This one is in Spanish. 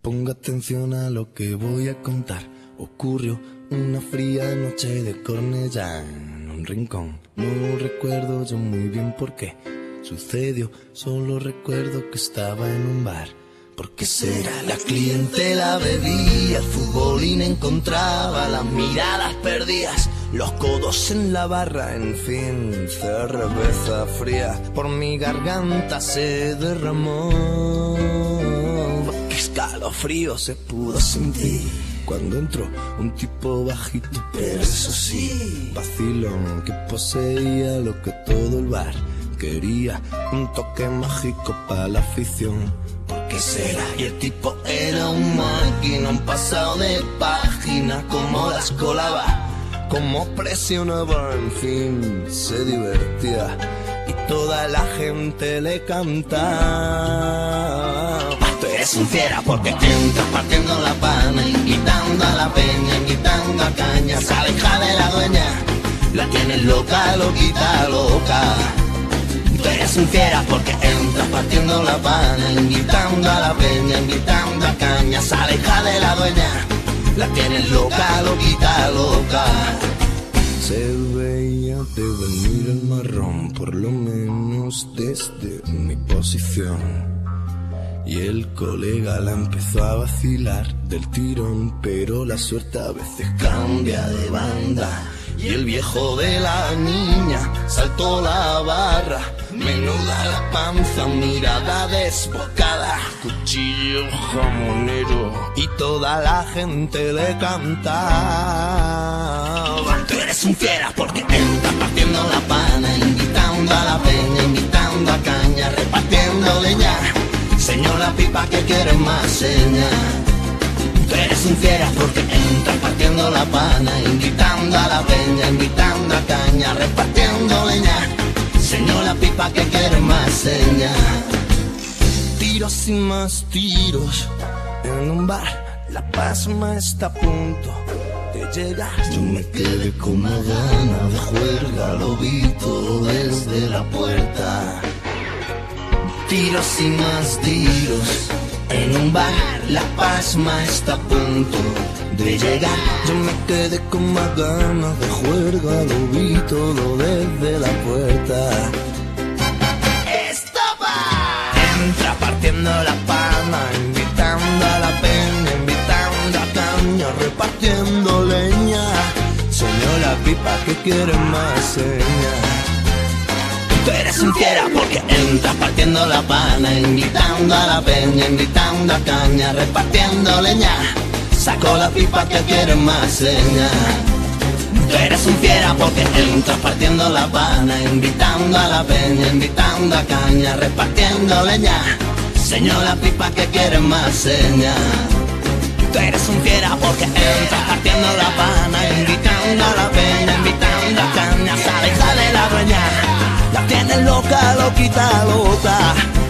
Ponga atención a lo que voy a contar. Ocurrió una fría noche de Cornellá en un rincón. No recuerdo yo muy bien por qué sucedió, solo recuerdo que estaba en un bar. ¿Por qué será? La clientela bebía, el futbolín encontraba, las miradas perdidas, los codos en la barra, en fin, cerveza fría por mi garganta se derramó. Qué escalofrío se pudo sentir cuando entró un tipo bajito, pero eso sí, vacilón que poseía lo que todo el bar quería, un toque mágico para la afición. ¿Por qué será? Y el tipo era un máquina, un pasado de página, como las colaba, como presionaba, en fin, se divertía y toda la gente le cantaba. Tú eres un fiera porque entras partiendo la pana, invitando a la peña, invitando a caña, sale hija de la dueña, la tienes loca, loquita, loca. Tú eres un fiera porque entras partiendo la pana, invitando a la peña, invitando a caña, sale hija de la dueña, la tienes loca, loquita, loca. Se veía de venir el marrón, por lo menos desde mi posición. Y el colega la empezó a vacilar del tirón, pero la suerte a veces cambia de banda. Y el viejo de la niña saltó la barra, menuda la panza, mirada desbocada, cuchillo jamonero, y toda la gente le cantaba. Tú eres un fiera porque entras partiendo la pana, invitando a la peña, invitando a caña, repartiendo leña, señora pipa que quiere más seña. Tú eres un fiera porque entras partiendo la pana, invitando a la peña, invitando a caña, repartiendo leña, señora pipa que quiere más seña. Tiros y más tiros en un bar, la pasma está a punto de llegar. Yo me quedé con una gana de juerga, lo vi todo desde la puerta. Tiros y más tiros en un bar, la pasma está a punto de llegar. Yo me quedé con más ganas de juerga, lo vi todo desde la puerta. ¡Estopa! Entra partiendo la palma, invitando a la peña, invitando a caña, repartiendo leña, señora pipa que quiere más seña. Tú eres un fiera porque entras partiendo la pana, invitando a la peña, invitando a caña, repartiendo leña, sacó la pipa que quiere más seña. Tú eres un fiera porque entras partiendo la pana, invitando a la peña, invitando a caña, repartiendo leña, señora pipa que quiere más seña. Tú eres un fiera porque entras partiendo la pana, invitando a la peña, invitando a caña, sale, sale la dueña, la tienes loca, loquita, loca.